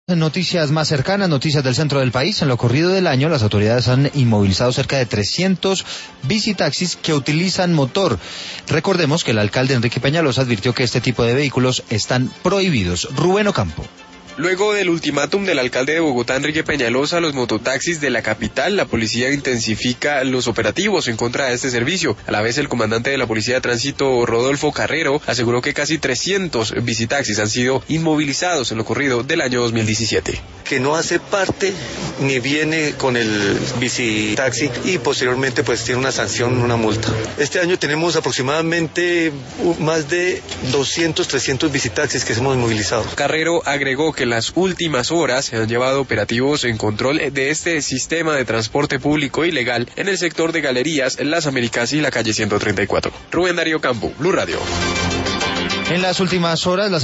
Noticias más cercanas, noticias del centro del país. En lo corrido del año, las autoridades han inmovilizado cerca de 300 bicitaxis que utilizan motor. Recordemos que el alcalde Enrique Peñalosa advirtió que este tipo de vehículos están prohibidos. Rubén Ocampo. Luego del ultimátum del alcalde de Bogotá, Enrique Peñalosa, a los mototaxis de la capital, la policía intensifica los operativos en contra de este servicio. A la vez, el comandante de la Policía de Tránsito, Rodolfo Carrero, aseguró que casi 300 bicitaxis han sido inmovilizados en lo corrido del año 2017. Que no hace parte ni viene con el bicitaxi y posteriormente pues tiene una sanción, una multa. Este año tenemos aproximadamente más de 200, 300 bicitaxis que hemos movilizado. Carrero agregó que en las últimas horas se han llevado operativos en control de este sistema de transporte público ilegal en el sector de Galerías, Las Américas y la calle 134. Rubén Darío Campo, Blue Radio. En las últimas horas, las